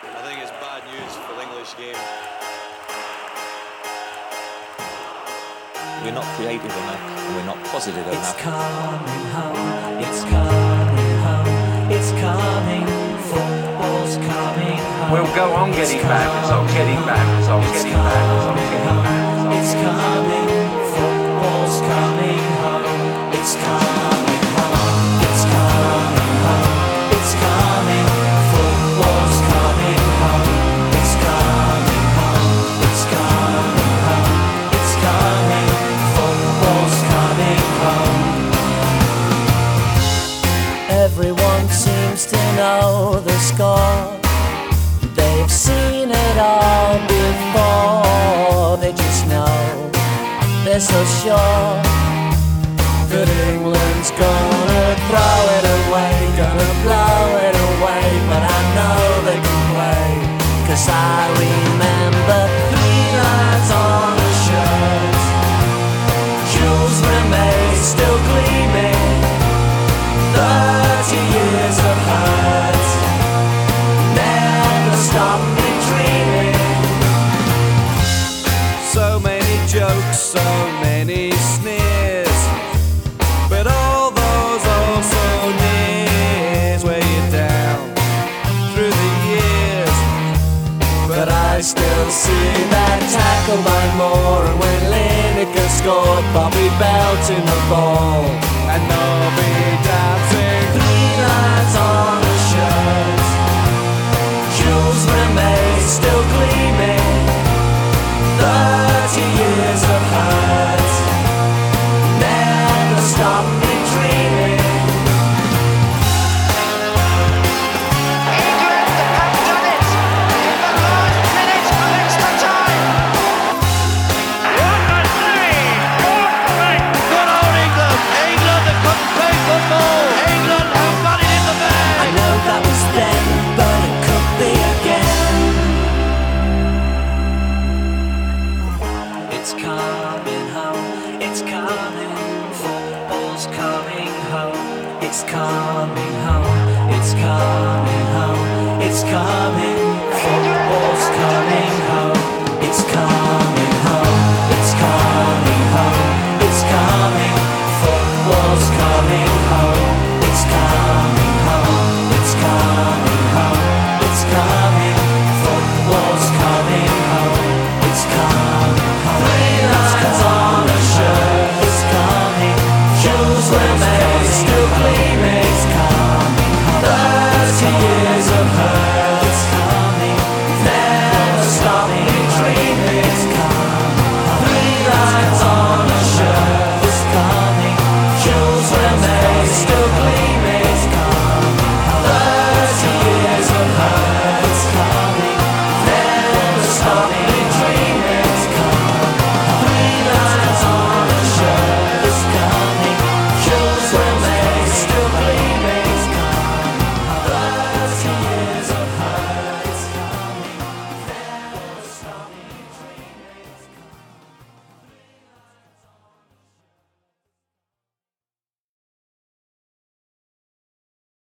I think it's bad news for the English game. We're not creative enough, and we're not positive enough. It's coming home, it's coming home, it's coming, football's coming home. We'll go on getting back, on getting back, on getting back, on getting back. It's coming, football's coming home, it's coming home, it's coming home, it's coming, football's coming home, it's coming home, it's coming home, it's coming, football's coming home. Everyone seems to know the score. They've seen it all before. They just know, they're so sure that England's gonna throw it away, gonna blow it away. But I know they can play, 'cause I remember 3 lines on a shirt, Jules Rimet still gleaming, 30 years of hurt never stopped me dreaming. So many jokes, so many sneers, but all those also nears weigh you down through the years. But I still see that tackle by Moore, and when Lineker scored, Bobby belting the ball, And they'll be dancing 3 lines on a shirt, Jules Rimet still gleaming, 30 years of hurt never stopped me dreaming. England have done it in the last minute of extra time. What a save! Good old England! England that couldn't play football! England have got it in the bag! I know that was then, but it could be again. It's coming home, it's coming, football's coming home. It's coming home, it's coming home, it's coming, football's coming home. It's coming home, it's coming home, it's coming, football's coming home. It's coming home, it's coming home, it's coming, football's coming home. It's coming home, 3 lines on a shirt. It's coming, Jules Rimet still gleaming. It's coming home, 30 years of hurt. It's coming, never stop me dreaming. It's coming home, 3 lines on a shirt. It's coming, Jules Rimet still gleaming. It's coming home, 30 years of hurt. It's coming, never stop me